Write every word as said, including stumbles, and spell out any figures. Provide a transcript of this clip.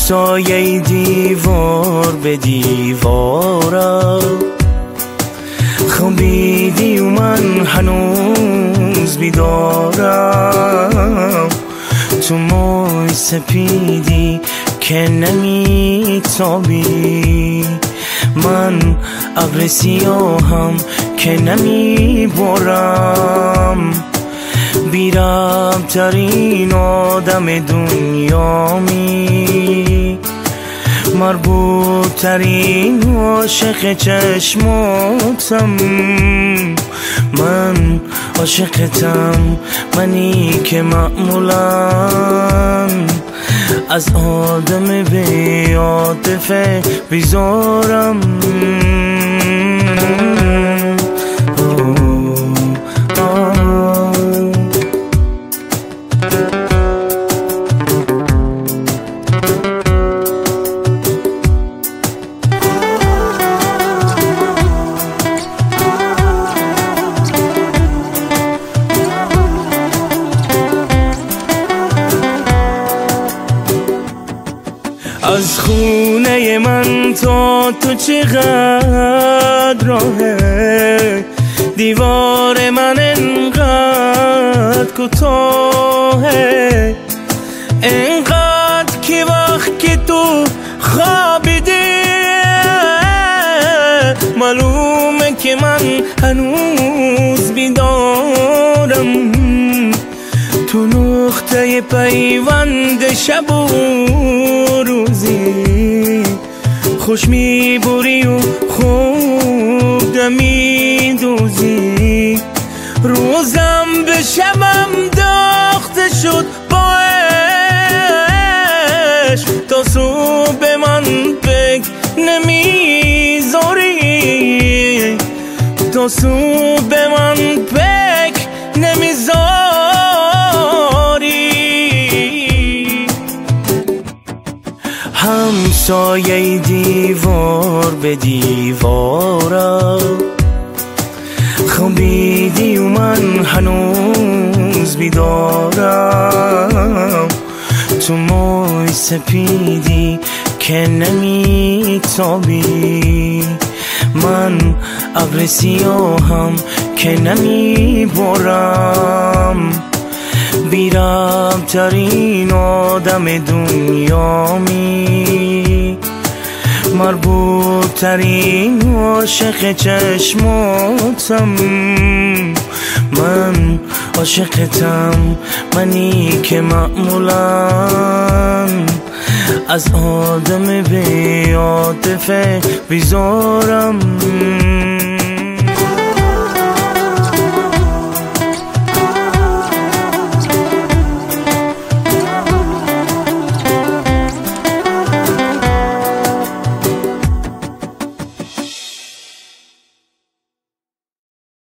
سایه دیوار به دیوارم خوابیدی و من هنوز بیدارم. تو موی سپیدی که نمیتابی، من ابر سیاهم که نمیبارم. بیرم ترین آدم دنیامی، مربوط ترین عاشق چشماتم. من عاشقتم، منی که معمولا از آدم بی عاطفه بیزارم. از خونه من تا تو چقدر راهه، دیوار من انقدر کوتاهه، انقدر که وقت که تو خوابیدی معلومه که من هنوز بیدارم. تو نقطه پیوند شب و روزی خوش میبوری و خوب نمیدوزی. روزم به شبم داخته شد باش، تا صبح به من فکر نمیذاری، تا صبح به من فکر نمیذاری. همسایه دیوار به دیوارم خوابیدی و من هنوز بیدارم. تو موی سپیدی که نمیتابی، من ابر سیاهم که نمیبارم. بیرم ترین آدم دنیامی، مربوط ترین عاشق چشماتم. من عاشقتم، منی که معمولا از آدم بی عاطفه بیزارم.